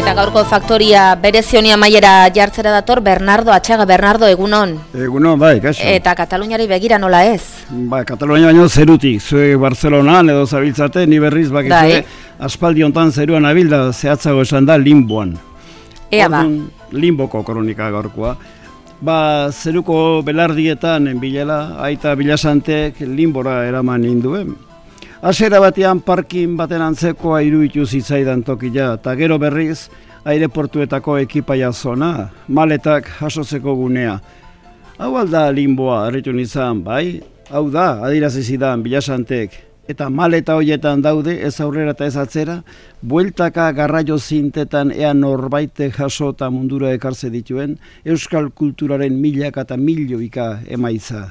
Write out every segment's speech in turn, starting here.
Eta gaurko faktoria berezionia maiera jartzera dator Bernardo Atxaga. Bernardo, egunon. Egunon, bai, kaso. Eta Kataluniari begira nola ez? Bai, Katalunia baino zerutik. Zue Barcelonan edo zabiltzate, ni berriz bakizue aspaldi hontan zeruan abilda zehatzago esan da limboan. Ea ba. Limboko kronika gaurkoa. Ba, zeruko belardietan bilela, aita Bilasantek limbora eraman induen. Hasiera batean parkin baten antzekoa iruditu zitzaidan tokia, eta gero berriz aireportuetako ekipaia zona, maletak jasotzeko gunea. Hau alda limboa, harritu nizan, bai? Hau da, adirazi zidan Bilasantek. Eta maleta hoietan daude, ez aurrera eta ez atzera, bueltaka garraio zintetan ea norbaite jaso eta mundura ekartze dituen, euskal kulturaren milaka eta milioika emaitza.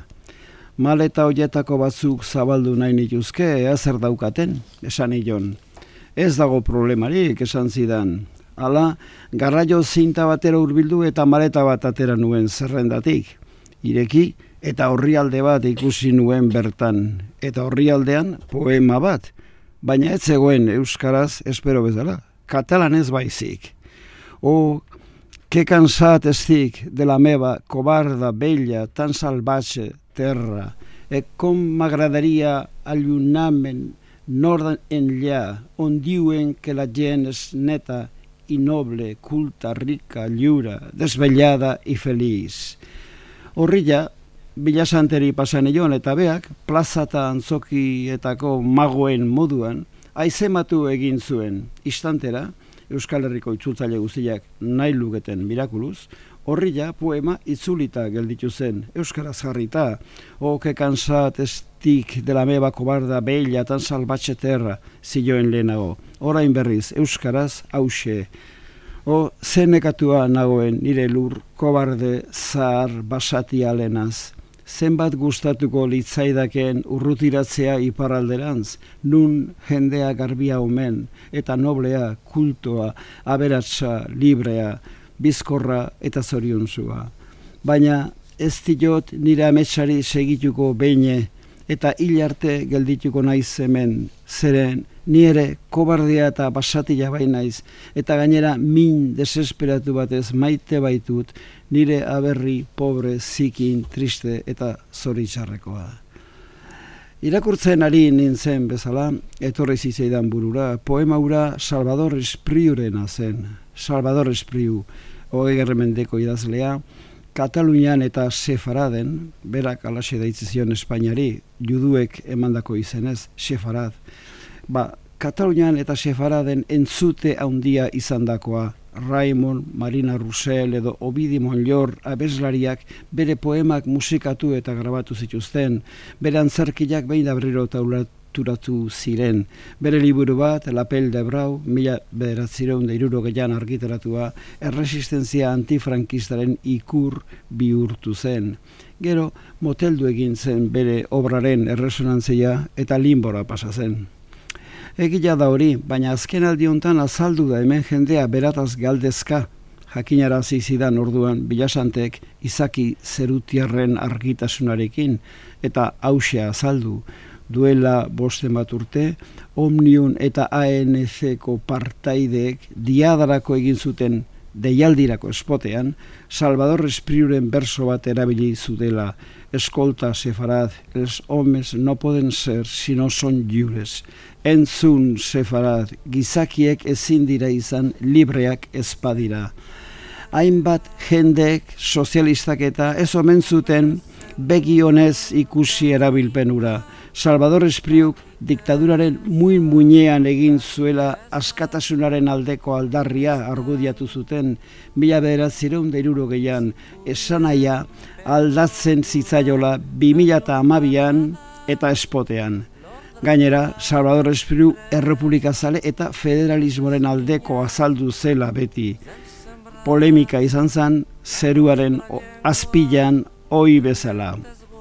Maleta hoietako batzuk zabaldu nahi nituzke, ea zer daukaten, esan nion. Ez dago problemarik, esan zidan. Hala, garraio zinta batera hurbildu eta maleta bat atera nuen zerrendatik. Ireki eta orrialde bat ikusi nuen bertan. Eta orrialdean poema bat. Baina ez zegoen euskaraz espero bezala. Katalanez baizik. Oh, que cansat estic de la meva covarda, vella, tan salvatge terra. E com m'agradaria allunar-me'n nord enllà, on diuen que la gent és neta i noble, culta, rica, lliure, desvetllada i feliç. Horrila, Bilasanteri pasan eion eta beak, plaza eta antzokietako magoen moduan, aizematu egin zuen. Istantera, Euskal Herriko itzultzaile guztiak nahi luketen mirakuluz, horrila poema itzulita gelditu zen, euskaraz jarrita. O que cansat estic de la meva cobarda bella tan salvatge terra, zioen lehenago. Orain berriz, euskaraz hause. O zenekatua nagoen nire lur kobarde zahar basati alenaz. Zenbat gustatuko litzaidakeen urrutiratzea iparralderantz, nun jendea garbia omen, eta noblea, kultoa, aberatsa, librea, bizkorra eta zorionzua. Baina ez diot nire ametsari segituko beine eta hil arte geldituko naiz hemen, zeren nire kobardea eta basatila bainaiz, eta gainera min desesperatu batez maite baitut nire aberri pobre, zikin, triste eta zoritxarrekoa. Irakurtzen ari nintzen bezala, etorri zitzaidan burura, poema hura Salvador Espriurena zen. Salvador Espriu, 20. mendeko idazlea, Katalunian eta Sefaraden, berak alaxe daitzizion Espainiari, juduek emandako izenez, Sefarad. Katalunian eta Sefaraden entzute handia izandakoa, Raimon, Marina Roussel edo Ovidi Montllor abeslariak bere poemak musikatu eta grabatu zituzten, bere antzerkiak behin da berriro taulaturatu ziren. Bere liburu bat, La Pell de Brau, 1960 argitaratua, erresistenzia antifrankistaren ikur bihurtu zen. Gero, moteldu egin zen bere obraren erresonantzia eta limbora pasa zen. Egia da hori, baina azken aldi hontan azaldu da hemen jendea berataz galdezka, jakinarazi zidan orduan Bilasantek izaki zerutiarren argitasunarekin, eta hauxe azaldu. Duela 5 urte, Omnium eta ANC-ko partaideek diadarako egin zuten deialdirako espotean, Salvador Espriuren berso bat erabili zutela. Escolta, Sefarad, els homes no poden ser si no son lliures. Entzun, Sefarad, gizakiek ezin dira izan libreak ezpadira. Hainbat jendek sozialistak eta ez omen zuten begionez ikusi erabilpenura. Salvador Espriuk diktaduraren muinean egin zuela askatasunaren aldeko aldarria argudiatu zuten 1960 esanaia aldatzen zitzaiola 2012an eta espotean. Gainera, Salvador Espriu errepublikazale eta federalismoaren aldeko azaldu zela beti. Polemika izan zen zeruaren azpilan ohi bezala.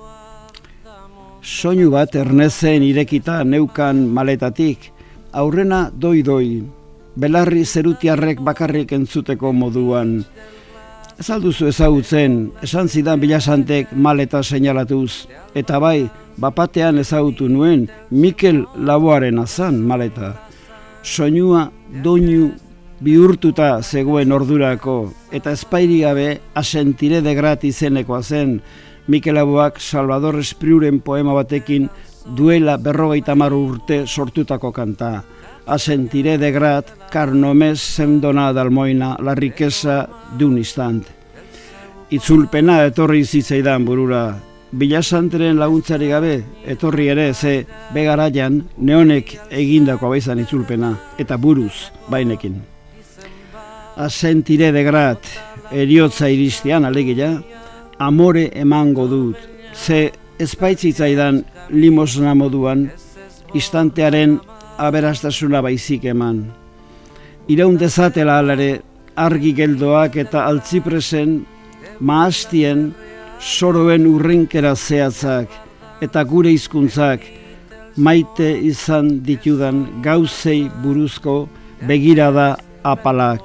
Soinu bat ernezen irekita neukan maletatik, aurrena doi-doi, belarri zerutiarrek bakarrik entzuteko moduan. Ez alduzu ezagutzen, esan zidan Bilasantek maleta seinalatuz, eta bai, bapatean ezagutu nuen Mikel Laboaren azan maleta. Soinua doinu bihurtuta zegoen ordurako, eta espairi gabe Asentire de Grat izenekoa zen Mikel Laboak Salvador Espriuren poema batekin duela 50 urte sortutako kanta. Asentire de Grat, car només sem dona d'almoina la riqueza d'un instant. Itzulpena etorri zitzaidan burura. Bilasanteren laguntzari gabe, etorri ere ze begaraian neonek egindako abaizan itzulpena, eta buruz bainekin. Asentire de Grat, eriotza iristian alegia, amore emango dut, ze espaitzaidan limosna moduan, istantearen aberastasuna baizik eman. Iraun dezatela alare, argi geldoak eta altzipresen, maastien, soroen urrinkera zehatzak eta gure hizkuntzak maite izan ditudan gauzei buruzko begirada apalak.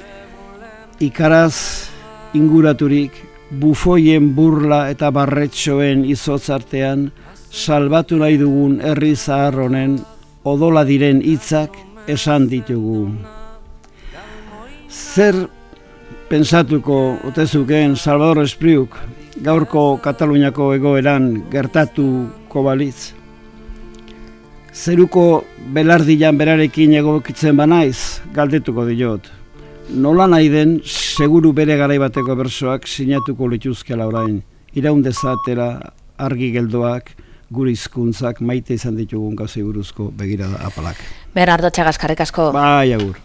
Ikaraz inguraturik, bufoien burla eta barretxoen izotzartean salbatu nahi dugun herri zahar honen odola diren hitzak esan ditugu. Zer pentsatuko otezuken Salvador Espriuk gaurko Kataluniako egoeran gertatuko balitz? Zeruko belardian berarekin egokitzen banaiz, galdetuko diot. Nola nahi den, seguru bere garaibateko bersoak sinatuko lituzkela orain. Iraun dezatela argi geldoak, gure hizkuntzak maite izan ditugun gauzei buruzko begirada apalak. Bernardo Atxaga, eskerrik asko. Bai, agur.